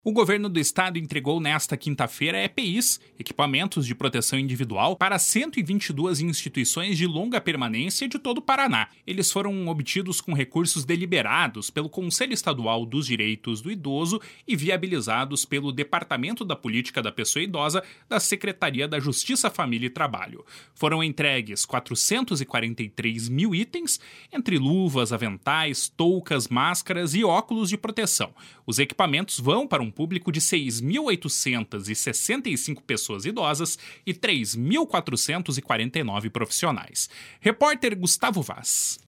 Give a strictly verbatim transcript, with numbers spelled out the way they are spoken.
O governo do estado entregou nesta quinta-feira E P Is, equipamentos de proteção individual, para cento e vinte e duas instituições de longa permanência de todo o Paraná. Eles foram obtidos com recursos deliberados pelo Conselho Estadual dos Direitos do Idoso e viabilizados pelo Departamento da Política da Pessoa Idosa da Secretaria da Justiça, Família e Trabalho. Foram entregues quatrocentos e quarenta e três mil itens, entre luvas, aventais, toucas, máscaras e óculos de proteção. Os equipamentos vão para um público de seis mil oitocentas e sessenta e cinco pessoas idosas e três mil quatrocentos e quarenta e nove profissionais. Repórter Gustavo Vaz.